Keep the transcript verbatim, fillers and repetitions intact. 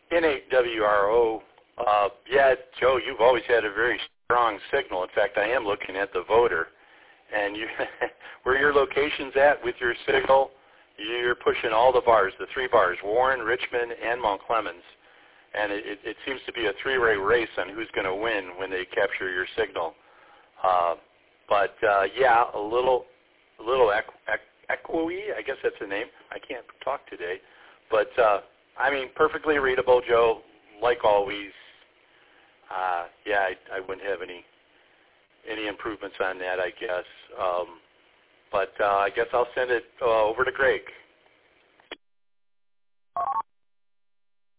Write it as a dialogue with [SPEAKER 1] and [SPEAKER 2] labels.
[SPEAKER 1] N eight W R O. Uh, yeah, Joe, you've always had a very strong signal. In fact, I am looking at the voter, and you, where your location's at with your signal, you're pushing all the bars, the three bars, Warren, Richmond, and Mount Clemens. And it, it, it seems to be a three-way race on who's going to win when they capture your signal. Uh, but, uh, yeah, a little a little equ- equi, I guess that's the name. I can't talk today. But, uh, I mean, perfectly readable, Joe, like always. Uh, yeah, I, I wouldn't have any any improvements on that, I guess. Um, but uh, I guess I'll send it uh, over to Greg.